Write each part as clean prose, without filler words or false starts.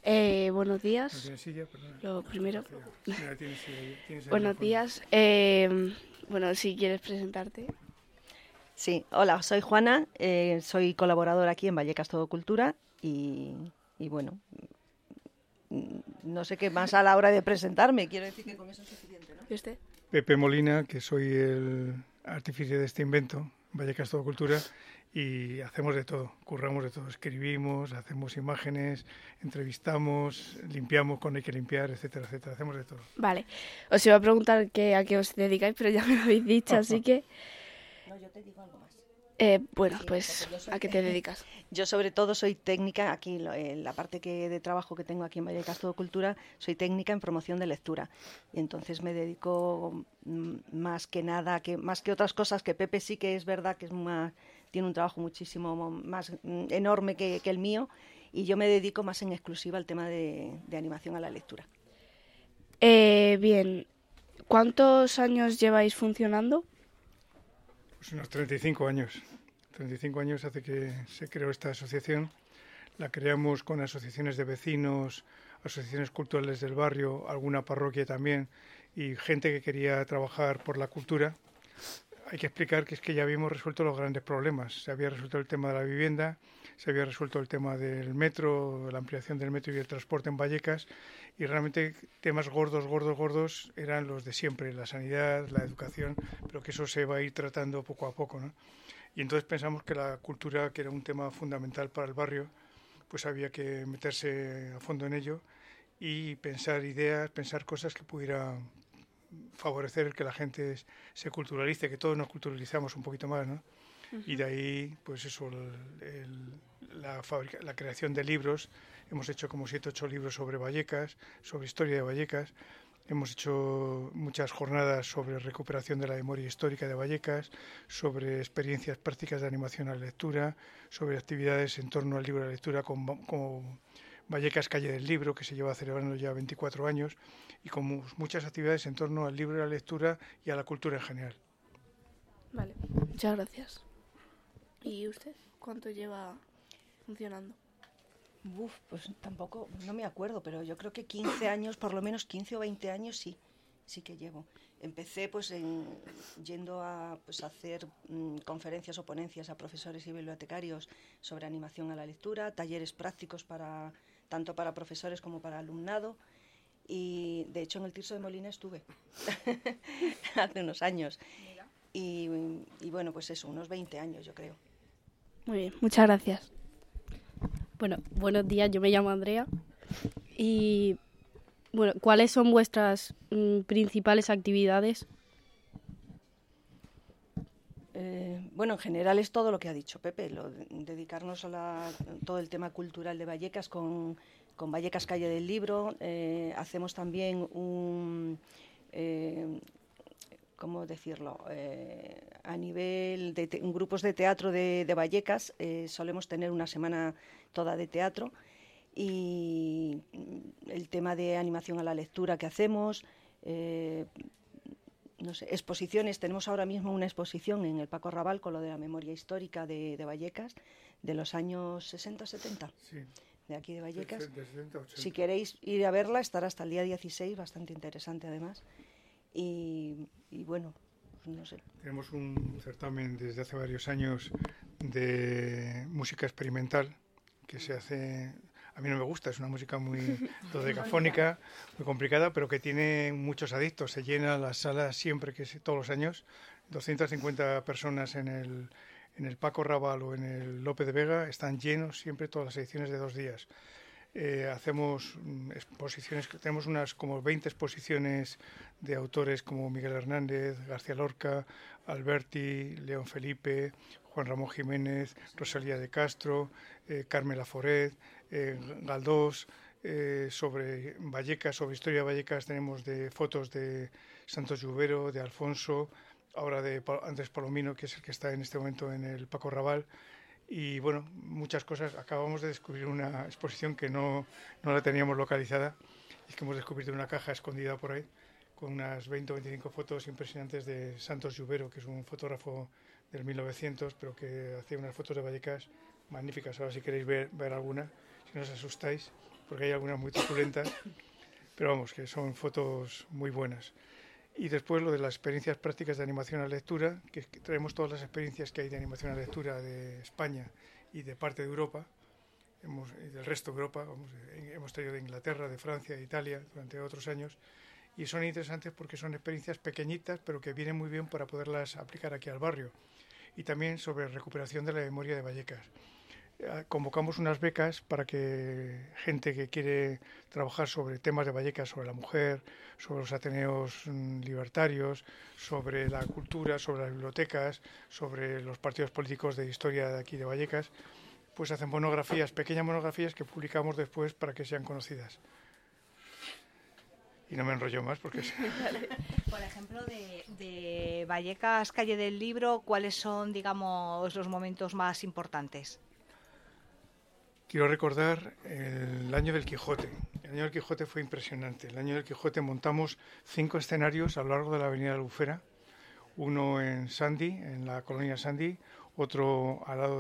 Buenos No días. tienes silla, perdona. Lo primero, Mira, tienes silla, tienes ahí en el buenos fondo. días. Bueno, si quieres presentarte. Sí, hola, soy Juana, soy colaboradora aquí en Vallecas Todo Cultura y bueno, no sé qué más a la hora de presentarme, quiero decir que con eso es suficiente, ¿no? ¿Y usted? Pepe Molina, que soy el artífice de este invento, Vallecas Todo Cultura, y hacemos de todo, curramos de todo, escribimos, hacemos imágenes, entrevistamos, limpiamos cuando hay que limpiar, etcétera, etcétera, hacemos de todo. Vale. Os iba a preguntar a qué os dedicáis, pero ya me lo habéis dicho, así que... No, yo te digo algo más. Bueno, Sí, pues, porque yo ¿a soy, qué te dedicas? yo sobre todo soy técnica, aquí en la parte de trabajo que tengo aquí en Vallecas Todo Cultura, soy técnica en promoción de lectura. Y entonces me dedico más que nada, más que otras cosas, que Pepe sí que es verdad que tiene un trabajo muchísimo más enorme que el mío, y yo me dedico más en exclusiva al tema de animación a la lectura. Bien. ¿Cuántos años lleváis funcionando? Pues unos 35 años. 35 años hace que se creó esta asociación. La creamos con asociaciones de vecinos, asociaciones culturales del barrio, alguna parroquia también, y gente que quería trabajar por la cultura. Hay que explicar que es que ya habíamos resuelto los grandes problemas. Se había resuelto el tema de la vivienda, se había resuelto el tema del metro, la ampliación del metro y el transporte en Vallecas, y realmente temas gordos, gordos, gordos eran los de siempre, la sanidad, la educación, pero que eso se va a ir tratando poco a poco, ¿no? Y entonces pensamos que la cultura, que era un tema fundamental para el barrio, pues había que meterse a fondo en ello y pensar ideas, pensar cosas que pudieran favorecer el que la gente se culturalice, que todos nos culturalizamos un poquito más, ¿no? Y de ahí, pues eso, la creación de libros. Hemos hecho como 7 u 8 libros sobre Vallecas, sobre historia de Vallecas. Hemos hecho muchas jornadas sobre recuperación de la memoria histórica de Vallecas, sobre experiencias prácticas de animación a la lectura, sobre actividades en torno al libro de la lectura como Vallecas Calle del Libro, que se lleva celebrando ya 24 años, y con muchas actividades en torno al libro de la lectura y a la cultura en general. Vale, muchas gracias. ¿Y usted? ¿Cuánto lleva funcionando? Pues tampoco, no me acuerdo, pero yo creo que 15 años, por lo menos 15 o 20 años sí que llevo. Empecé yendo a hacer conferencias o ponencias a profesores y bibliotecarios sobre animación a la lectura, talleres prácticos tanto para profesores como para alumnado. Y de hecho en el Tirso de Molina estuve hace unos años. Y, y bueno, pues eso, unos 20 años yo creo. Muy bien, muchas gracias. Bueno, buenos días, yo me llamo Andrea. Y bueno, ¿cuáles son vuestras principales actividades? Bueno, en general es todo lo que ha dicho Pepe, dedicarnos todo el tema cultural de Vallecas con Vallecas Calle del Libro. Hacemos también ¿cómo decirlo? A nivel de grupos de teatro de Vallecas, solemos tener una semana toda de teatro, y el tema de animación a la lectura que hacemos, no sé, exposiciones. Tenemos ahora mismo una exposición en el Paco Raval con lo de la memoria histórica de Vallecas de los años 60-70, Sí, de aquí de Vallecas. de 70 a Si 80. queréis ir a verla, estará hasta el día 16, bastante interesante además. Y bueno, no sé. Tenemos un certamen desde hace varios años de música experimental que se hace. A mí no me gusta, es una música muy dodecafónica, muy complicada, pero que tiene muchos adictos. Se llena la sala siempre, todos los años, 250 personas en el Paco Raval o en el Lope de Vega, están llenos siempre todas las ediciones de 2 días. Hacemos exposiciones, tenemos unas como 20 exposiciones de autores como Miguel Hernández, García Lorca, Alberti, León Felipe, Juan Ramón Jiménez, Rosalía de Castro, Carmen Laforet, Galdós, sobre Vallecas, sobre historia de Vallecas tenemos de fotos de Santos Lluvero, de Alfonso, ahora de Andrés Palomino, que es el que está en este momento en el Paco Raval. Y bueno, muchas cosas. Acabamos de descubrir una exposición que no la teníamos localizada. Es que hemos descubierto una caja escondida por ahí con unas 20 o 25 fotos impresionantes de Santos Lluvero, que es un fotógrafo del 1900, pero que hacía unas fotos de Vallecas magníficas. Ahora si queréis ver alguna, si no os asustáis. porque hay algunas muy truculentas, pero vamos, que son fotos muy buenas. Y después lo de las experiencias prácticas de animación a lectura, que traemos todas las experiencias que hay de animación a lectura de España y de parte de Europa, y del resto de Europa, hemos traído de Inglaterra, de Francia, de Italia durante otros años, y son interesantes porque son experiencias pequeñitas, pero que vienen muy bien para poderlas aplicar aquí al barrio. Y también sobre recuperación de la memoria de Vallecas. Convocamos unas becas para que gente que quiere trabajar sobre temas de Vallecas, sobre la mujer, sobre los ateneos libertarios, sobre la cultura, sobre las bibliotecas, sobre los partidos políticos de historia de aquí de Vallecas, pues hacen monografías, pequeñas monografías que publicamos después para que sean conocidas. Y no me enrollo más porque... Por ejemplo, de Vallecas, Calle del Libro, ¿cuáles son, digamos, los momentos más importantes? Quiero recordar el año del Quijote. El año del Quijote fue impresionante. El año del Quijote montamos 5 escenarios a lo largo de la avenida Albufera. Uno en Sandy, en la colonia Sandy, otro al lado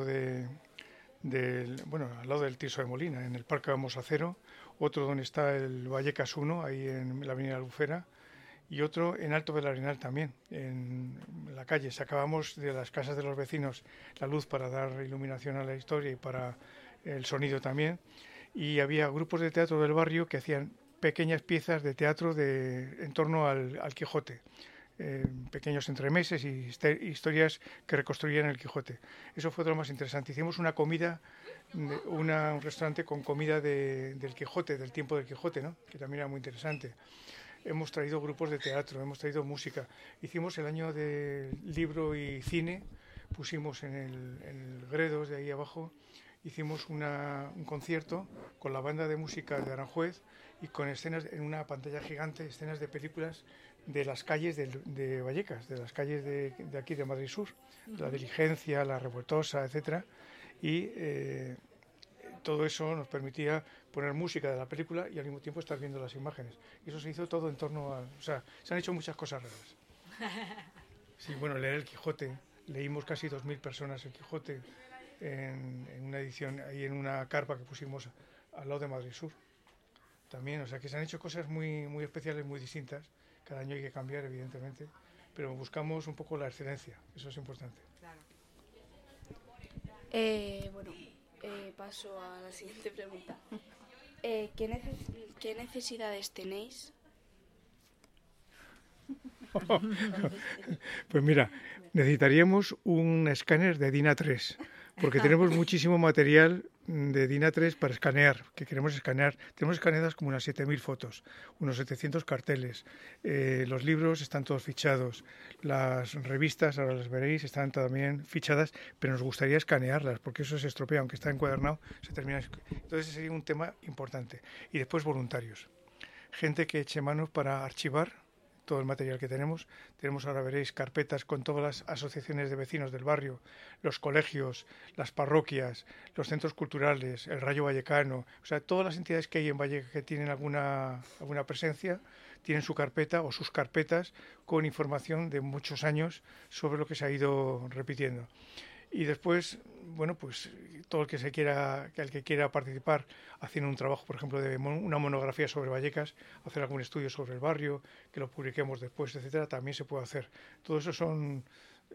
al lado del Tirso de Molina, en el Parque Vamos a Cero, otro donde está el Vallecas 1, ahí en la avenida Albufera, y otro en Alto del Arenal también, en la calle. Sacábamos de las casas de los vecinos la luz para dar iluminación a la historia y para el sonido también, y había grupos de teatro del barrio que hacían pequeñas piezas de teatro en torno al Quijote, pequeños entremeses y historias que reconstruían el Quijote. Eso fue lo más interesante. Hicimos una comida, un restaurante con comida del Quijote, del tiempo del Quijote, ¿no? Que también era muy interesante. Hemos traído grupos de teatro, hemos traído música. Hicimos el año de libro y cine, pusimos en el Gredos de ahí abajo, hicimos un concierto con la banda de música de Aranjuez y con escenas en una pantalla gigante, escenas de películas de las calles de Vallecas, de las calles de aquí de Madrid Sur, la Diligencia, la Revueltosa, etcétera, y todo eso nos permitía poner música de la película y al mismo tiempo estar viendo las imágenes. Y eso se hizo todo en torno a... O sea, se han hecho muchas cosas raras. Sí, bueno, leer el Quijote. Leímos casi 2.000 personas el Quijote en una edición, ahí en una carpa que pusimos al lado de Madrid Sur. También, o sea, que se han hecho cosas muy, muy especiales, muy distintas. Cada año hay que cambiar, evidentemente, pero buscamos un poco la excelencia. Eso es importante. Claro. Paso a la siguiente pregunta. ¿Qué necesidades tenéis? Pues mira, necesitaríamos un escáner de DIN A3, porque tenemos muchísimo material de DIN A3 para escanear, que queremos escanear. Tenemos escaneadas como unas 7.000 fotos, unos 700 carteles. Los libros están todos fichados. Las revistas, ahora las veréis, están también fichadas, pero nos gustaría escanearlas, porque eso se estropea, aunque está encuadernado, se termina. Entonces ese sería un tema importante. Y después voluntarios. Gente que eche manos para archivar todo el material que tenemos. Tenemos, ahora veréis, carpetas con todas las asociaciones de vecinos del barrio, los colegios, las parroquias, los centros culturales, el Rayo Vallecano, o sea, todas las entidades que hay en Vallecas que tienen alguna presencia, tienen su carpeta o sus carpetas con información de muchos años sobre lo que se ha ido repitiendo. Y después, bueno, pues todo el que quiera participar haciendo un trabajo, por ejemplo, de una monografía sobre Vallecas, hacer algún estudio sobre el barrio, que lo publiquemos después, etcétera, también se puede hacer. Todo eso son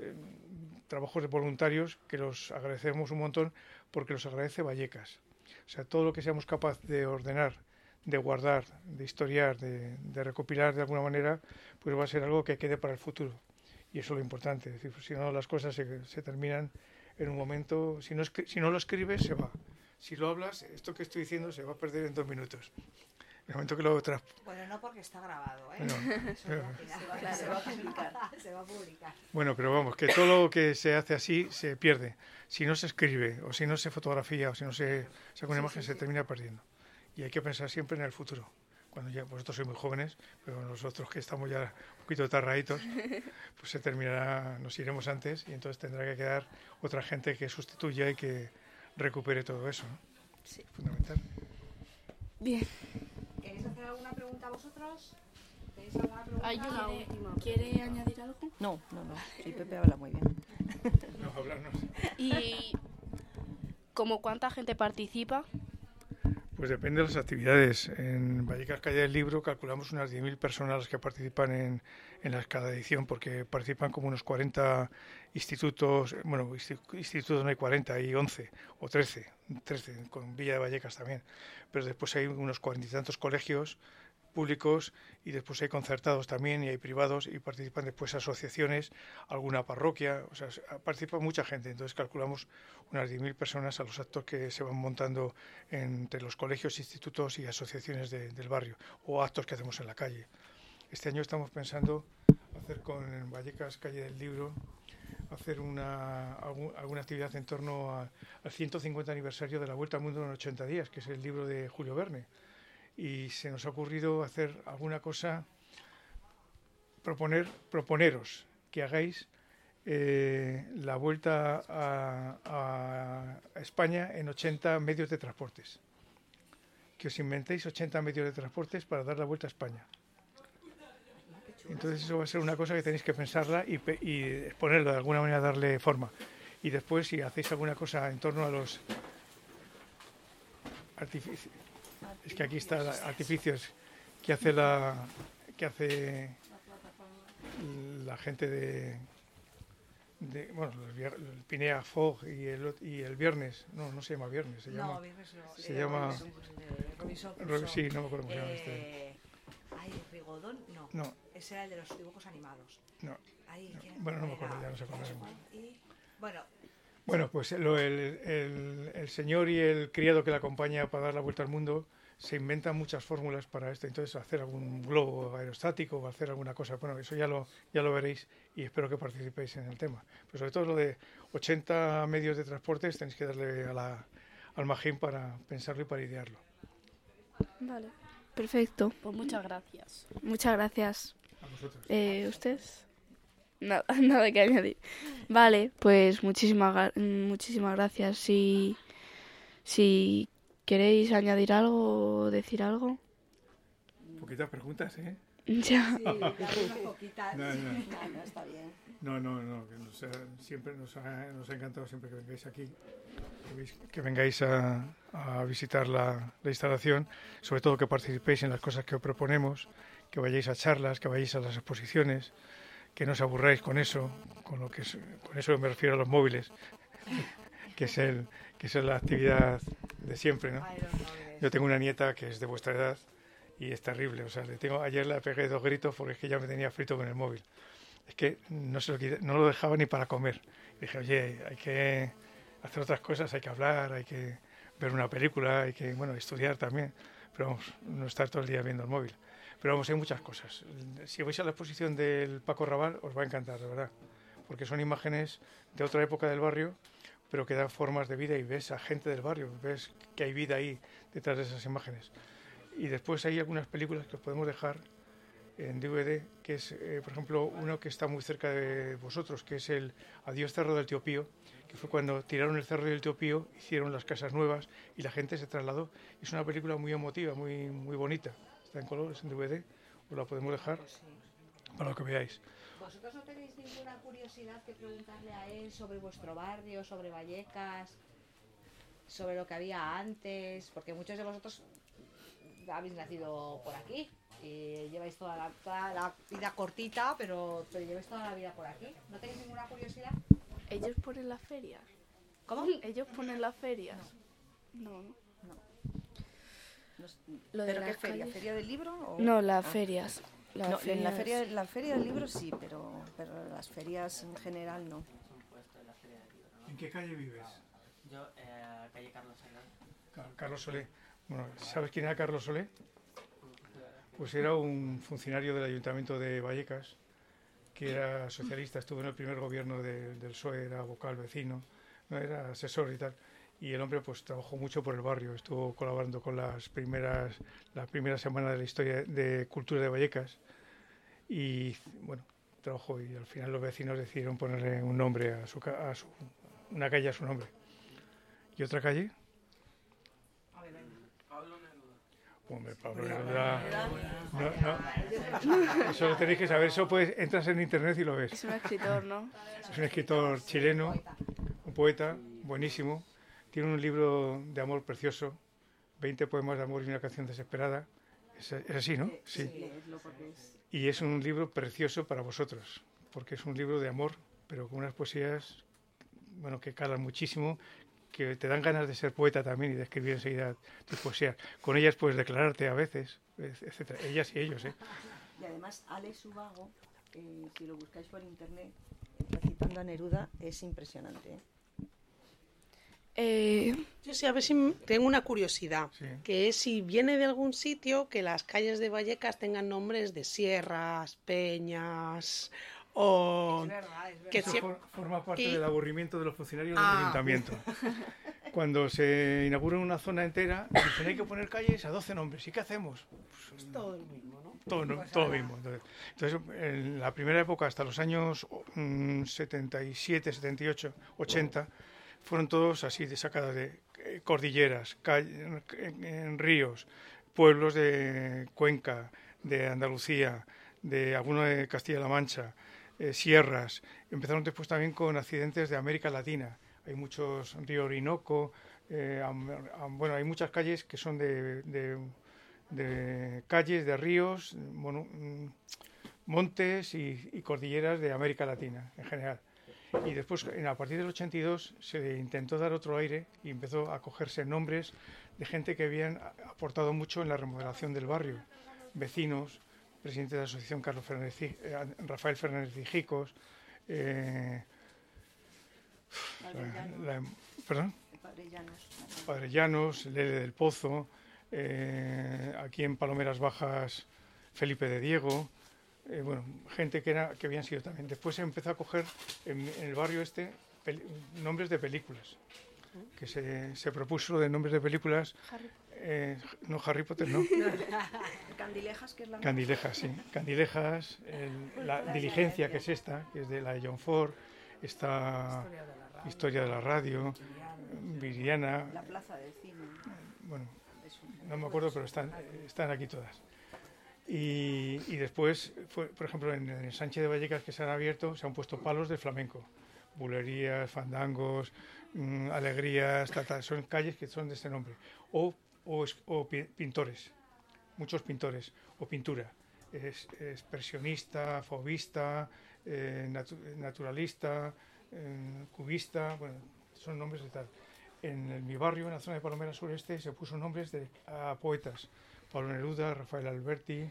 trabajos de voluntarios que los agradecemos un montón porque los agradece Vallecas. O sea, todo lo que seamos capaces de ordenar, de guardar, de historiar, de recopilar de alguna manera, pues va a ser algo que quede para el futuro. Y eso es lo importante, es decir, pues si no las cosas se terminan en un momento, si no lo escribes se va, si lo hablas, esto que estoy diciendo se va a perder en 2 minutos. En el momento que lo Bueno, no porque está grabado, ¿eh? Bueno, se va a publicar. Se va a publicar. Bueno, pero vamos, que todo lo que se hace así se pierde. Si no se escribe, o si no se fotografía, o si no se saca una imagen, se termina perdiendo. Y hay que pensar siempre en el futuro. Cuando ya vosotros sois muy jóvenes, pero nosotros que estamos ya un poquito tarraditos, pues se terminará, nos iremos antes y entonces tendrá que quedar otra gente que sustituya y que recupere todo eso, ¿no? Sí. Fundamental. Bien. ¿Queréis hacer alguna pregunta vosotros? ¿Tenéis alguna pregunta? ¿Hay una última? ¿Quiere añadir algo? No. Sí, Pepe habla muy bien. No, hablarnos. ¿Y como cuánta gente participa? Pues depende de las actividades. En Vallecas Calle del Libro calculamos unas 10.000 personas las que participan en cada edición, porque participan como unos 40 institutos, bueno, institutos no hay 40, hay 11 o 13, con Villa de Vallecas también. Pero después hay unos 40 y tantos colegios públicos y después hay concertados también y hay privados y participan después asociaciones, alguna parroquia, o sea, participa mucha gente. Entonces calculamos unas 10.000 personas a los actos que se van montando entre los colegios, institutos y asociaciones del barrio o actos que hacemos en la calle. Este año estamos pensando hacer con Vallecas Calle del Libro hacer alguna actividad en torno al 150 aniversario de la Vuelta al Mundo en 80 días, que es el libro de Julio Verne. Y se nos ha ocurrido hacer alguna cosa, proponeros que hagáis la vuelta a España en 80 medios de transportes. Que os inventéis 80 medios de transportes para dar la vuelta a España. Entonces eso va a ser una cosa que tenéis que pensarla y exponerla de alguna manera, darle forma. Y después, si hacéis alguna cosa en torno a los artificios, es que aquí está artificios que hace la gente de bueno, el Pinea Fog y el Viernes, no se llama Viernes, se llama Robinson sí, no me acuerdo cómo se llama este. Rigodón, no. Ese era el de los dibujos animados. No. Bueno, no me acuerdo, ya no sé cuál era. Bueno, pues el señor y el criado que le acompaña para dar la vuelta al mundo se inventan muchas fórmulas para esto. Entonces, hacer algún globo aerostático o hacer alguna cosa. Bueno, eso ya lo veréis y espero que participéis en el tema. Pero sobre todo lo de 80 medios de transporte tenéis que darle al magín para pensarlo y para idearlo. Vale, perfecto. Pues muchas gracias. Muchas gracias. A vosotros. ¿Usted? Nada que añadir. Vale, pues muchísimas gracias. Si queréis añadir algo o decir algo. Poquitas preguntas, ¿eh? Ya. Sí, unas poquitas. No. Está bien. No, que siempre nos ha encantado siempre que vengáis aquí, que vengáis a visitar la instalación, sobre todo que participéis en las cosas que os proponemos, que vayáis a charlas, que vayáis a las exposiciones, que no os aburráis con eso, con eso me refiero a los móviles, que es la actividad de siempre, ¿no? Yo tengo una nieta que es de vuestra edad y es terrible, o sea, ayer le pegué 2 gritos porque es que ya me tenía frito con el móvil. Es que no lo dejaba ni para comer. Y dije, oye, hay que hacer otras cosas, hay que hablar, hay que ver una película, hay que, estudiar también, pero vamos, no estar todo el día viendo el móvil. Pero vamos, hay muchas cosas. Si vais a la exposición del Paco Rabanne, os va a encantar, de verdad, porque son imágenes de otra época del barrio, pero que dan formas de vida y ves a gente del barrio, ves que hay vida ahí detrás de esas imágenes. Y después hay algunas películas que os podemos dejar en DVD, que es, por ejemplo, uno que está muy cerca de vosotros, que es el Adiós Cerro del Tío Pío, que fue cuando tiraron el Cerro del Tío Pío, hicieron las casas nuevas y la gente se trasladó. Es una película muy emotiva, muy, muy bonita. Está en colores, en DVD, os la podemos dejar para lo que veáis. ¿Vosotros no tenéis ninguna curiosidad que preguntarle a él sobre vuestro barrio, sobre Vallecas, sobre lo que había antes? Porque muchos de vosotros habéis nacido por aquí y lleváis toda la vida cortita, pero lleváis toda la vida por aquí. ¿No tenéis ninguna curiosidad? ¿Ellos ponen las ferias? ¿Cómo? ¿Ellos ponen las ferias? No. Lo de ¿Pero qué las feria? calles. ¿Feria del libro? O? No, las ferias. No, en la feria del libro sí, pero las ferias en general no. ¿En qué calle vives? Yo, calle Carlos Solé. Carlos Solé. Bueno, ¿sabes quién era Carlos Solé? Pues era un funcionario del Ayuntamiento de Vallecas, que era socialista, estuvo en el primer gobierno del PSOE, era vocal vecino, no era asesor y tal. Y el hombre pues trabajó mucho por el barrio, estuvo colaborando con la primera semana de la historia de cultura de Vallecas y bueno, trabajó y al final los vecinos decidieron ponerle un nombre una calle a su nombre. ¿Y otra calle? Hombre, Pablo Neruda. No. Eso lo tenéis que saber, entras en internet y lo ves. Es un escritor, ¿no? Es un escritor chileno, un poeta buenísimo. Tiene un libro de amor precioso, 20 poemas de amor y una canción desesperada. Es así, ¿no? Sí. Leedlo porque es... Y es un libro precioso para vosotros, porque es un libro de amor, pero con unas poesías, bueno, que calan muchísimo, que te dan ganas de ser poeta también y de escribir enseguida tus poesías. Con ellas puedes declararte a veces, etcétera. Ellas y ellos, ¿eh? Y además, Alex Ubago, si lo buscáis por internet, recitando a Neruda, es impresionante, ¿eh? Yo sí, a ver si tengo una curiosidad, Sí. que es si viene de algún sitio que las calles de Vallecas tengan nombres de sierras, peñas o... Es verdad, es verdad. que Eso forma parte y- del aburrimiento de los funcionarios del Ah. ayuntamiento. Cuando se inaugura una zona entera, dicen hay que poner calles a 12 nombres. ¿Y qué hacemos? es todo el mismo, ¿no? Todo mismo. Entonces, en la primera época, hasta los años 77, 78, 80, fueron todos así, sacadas de cordilleras, en ríos, pueblos de Cuenca, de Andalucía, de alguno de Castilla-La Mancha, sierras. Empezaron después también con accidentes de América Latina. Hay muchos, río Orinoco, bueno, hay muchas calles que son de calles, de ríos, montes y cordilleras de América Latina en general. Y después, a partir del 82, se intentó dar otro aire y empezó a cogerse nombres de gente que habían aportado mucho en la remodelación del barrio. Vecinos, presidente de la asociación Rafael Fernández Hijicos, ¿perdón? Padre Llanos, Lele del Pozo, aquí en Palomeras Bajas, Felipe de Diego, bueno, gente que habían sido también. Después se empezó a coger en el barrio nombres de películas, que se propuso lo de nombres de películas. No, Harry Potter no. Candilejas, que es la... Candilejas, sí. Candilejas, la Diligencia, que es esta, que es de la de John Ford, está Historia de la Radio, Viridiana, La plaza del cine. bueno, no me acuerdo, pero están aquí todas. Y después, por ejemplo, en el Sánchez de Vallecas, que se han abierto, se han puesto palos de flamenco, bulerías, fandangos, alegrías, son calles que son de este nombre. O pintores, muchos pintores, o pintura, expresionista, fauvista, naturalista, cubista, bueno, son nombres de tal. En mi barrio, en la zona de Palomeras Sureste, se puso nombres a poetas. Pablo Neruda, Rafael Alberti,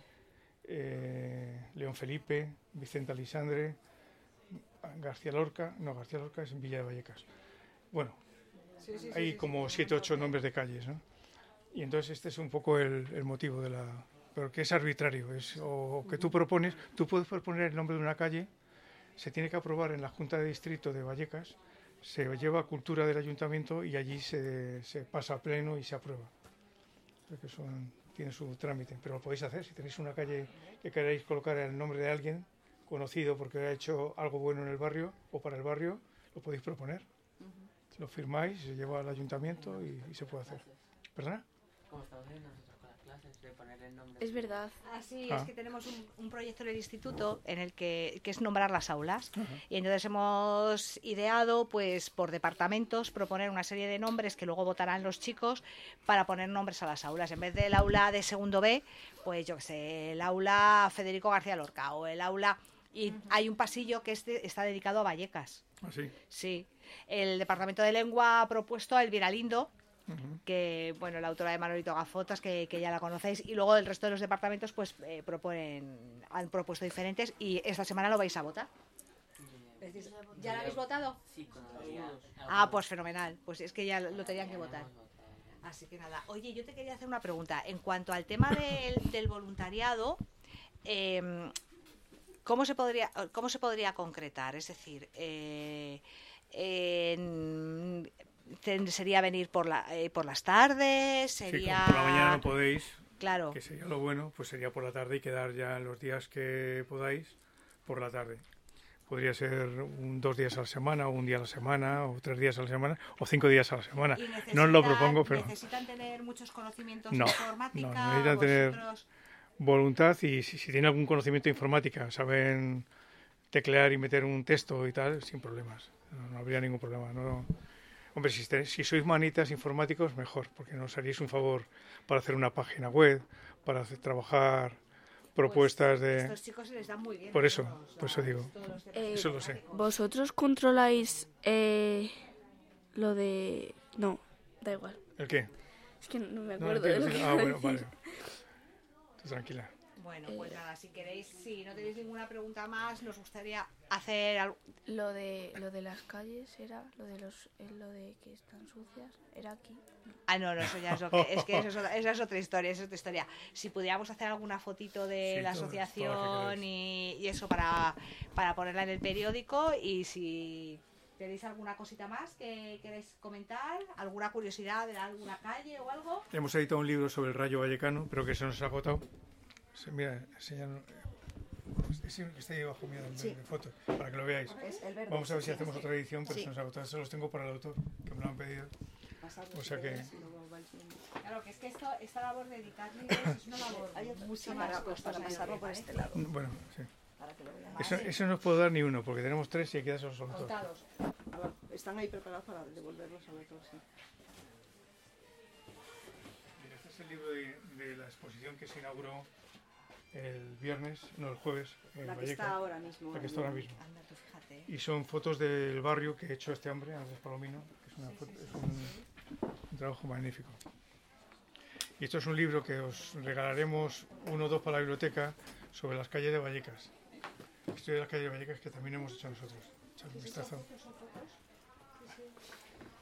León Felipe, Vicente Alisandre, García Lorca es en Villa de Vallecas. Bueno, hay como 7 o 8 nombres de calles, ¿no? Y entonces este es un poco el motivo pero que es arbitrario, o que tú puedes proponer el nombre de una calle, se tiene que aprobar en la Junta de Distrito de Vallecas, se lleva a Cultura del Ayuntamiento y allí se pasa a pleno y se aprueba. Porque tiene su trámite, pero lo podéis hacer si tenéis una calle que queréis colocar el nombre de alguien conocido porque ha hecho algo bueno en el barrio o para el barrio, lo podéis proponer. Lo firmáis, se lleva al ayuntamiento y se puede hacer. ¿Perdona? Como estamos viendo nosotros con las clases, de poner el nombre. Es verdad. Así Ah. es que tenemos un proyecto en el instituto en el que es nombrar las aulas. Ajá. Y entonces hemos ideado, pues por departamentos, proponer una serie de nombres que luego votarán los chicos para poner nombres a las aulas. En vez del aula de segundo B, pues yo qué sé, el aula Federico García Lorca o el aula... Y hay un pasillo que está dedicado a Vallecas. Así. Sí. El departamento de lengua ha propuesto a Elvira Lindo, que, bueno, la autora de Manolito Gafotas, que ya la conocéis, y luego el resto de los departamentos pues han propuesto diferentes y esta semana lo vais a votar. ¿Ya lo habéis votado? Sí, con algunos. Ah, pues fenomenal, pues es que ya lo tenían que votar. Así que nada, oye, yo te quería hacer una pregunta. En cuanto al tema del voluntariado, ¿cómo se podría concretar? Es decir, sería venir por las tardes, sería... Sí, por la mañana no podéis, Claro. que sería lo bueno, pues sería por la tarde y quedar ya los días que podáis por la tarde. Podría ser 2 días a la semana, o 1 día a la semana, o 3 días a la semana, o 5 días a la semana. ¿Y No os lo propongo, pero ¿Necesitan tener muchos conocimientos No, de informática? no, necesitan tener- vosotros? voluntad y si tienen algún conocimiento de informática, saben teclear y meter un texto y tal, sin problemas. No habría ningún problema. No. Hombre, si sois manitas informáticos, mejor, porque nos haríais un favor para hacer una página web, para trabajar propuestas de... Estos chicos se les dan muy bien. Por eso, todos, por eso digo. todos los Eso lo sé. ¿Vosotros controláis lo de...? No, da igual. ¿El qué? Es que no me No, acuerdo de lo que iba a bueno, decir. vale. Tú tranquila. Bueno, pues nada, si queréis, si no tenéis ninguna pregunta más, nos gustaría hacer algo. Lo de las calles era, lo de que están sucias, era aquí. Ah, no, eso ya es lo que. Es que esa es otra historia, esa es otra historia. Si pudiéramos hacer alguna fotito de Sí, la todas las que asociación queráis. y eso para ponerla en el periódico, y si tenéis alguna cosita más que queréis comentar, alguna curiosidad de alguna calle o algo. Hemos editado un libro sobre el Rayo Vallecano, pero que se nos ha agotado. Mira, enseñan... Ese que está ahí abajo, mira, Sí. de fotos, para que lo veáis. Es el verde. Vamos a ver si Sí, hacemos sí. otra edición, pero Sí. se nos ha agotado. Eso los tengo para el autor, que me lo han pedido. Pasarlo O sea si que- queréis y luego vais viendo. Claro, que es que esta labor de editar libros es una labor Hay otra mucho cámara, más pues, para costosa, pasarlo me por parece. este lado, Bueno, sí. para que lo vean. Eso no os puedo dar ni uno, porque tenemos tres y hay que dárselos a los dos. Contados. Ahora, están ahí preparados para devolverlos a los dos. Sí. Mira, este es el libro de la exposición que se inauguró el viernes, no, el jueves, en La que está Vallecas. ahora mismo. La que está ahora mismo. Anda, tú fíjate. Y son fotos del barrio que ha hecho este hombre, Andrés Palomino, que es, es un trabajo magnífico. Y esto es un libro que os regalaremos uno o dos para la biblioteca sobre las calles de Vallecas. Historia de las calles de Vallecas que también hemos hecho nosotros. Echad un vistazo.